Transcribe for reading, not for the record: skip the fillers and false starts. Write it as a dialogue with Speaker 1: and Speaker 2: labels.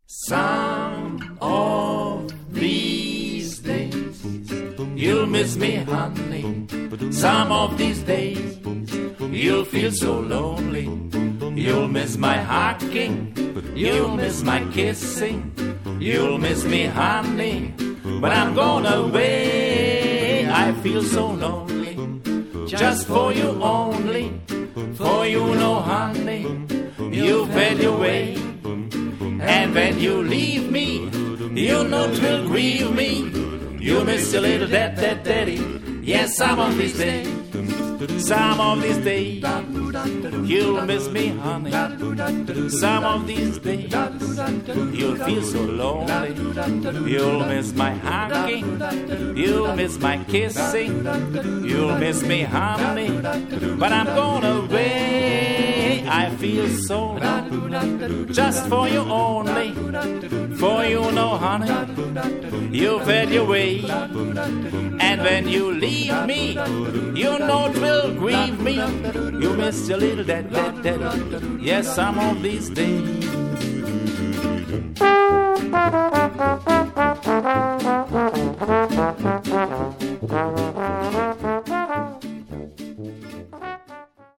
Speaker 1: Some of these days you'll miss me, honey. Some of these days you'll feel so lonely. You'll miss my hugging, you'll miss my kissing, you'll miss me, honey. But I'm gone away. I feel so lonely, just for you only. For you know, honey, you've had your way. And when you leave me, you know 'twill grieve me. You miss your little daddy. Yes, some of these days, some of these days, you'll miss me, honey. Some of these days, you'll feel so lonely. You'll miss my hugging, you'll miss my kissing, you'll miss me, honey. But I'm gone away. I feel so lonely, just for you only. For you know, honey, you've had your way. And when you leave me, you know 'twill grieve me. You miss your little daddy. Yes, some of these days.